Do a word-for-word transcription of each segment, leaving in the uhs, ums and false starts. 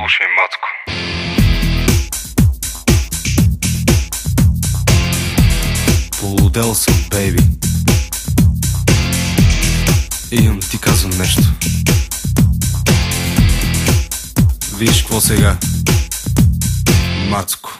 Слушай, Мацко. Полудел съм, бейби. Имам ти казвам нещо. Виж какво сега, Мацко.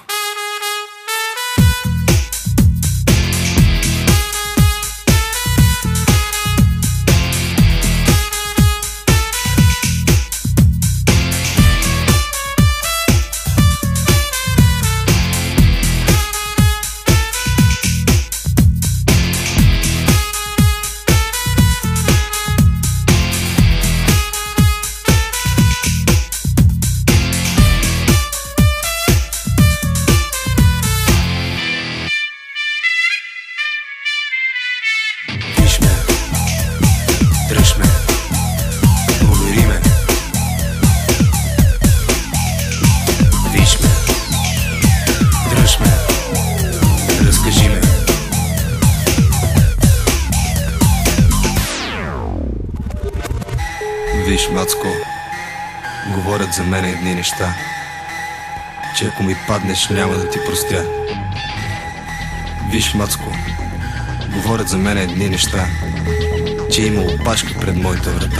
Виж ме, дръж ме, увери ме. Виж ме, дръж ме, разкажи ме. Виж, Мацко, говорят за мен едни неща, че ако ми паднеш няма да ти простя. Виж, Мацко, говорят за мен едни неща, че има опашки пред моята врата.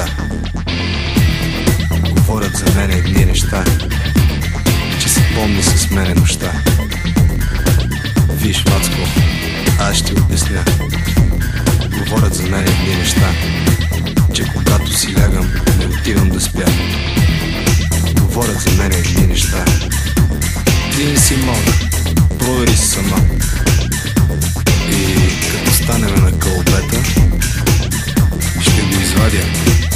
Говорят за мен едни неща, че се помни с мене нощта. Виж, Мацко, аз ще обясня. Говорят за мен едни неща, че когато си лягам, не отивам да спя. Говорят за мен едни неща. Ти не си малка, провери си сама. И като станем на кълбета, ще го извадя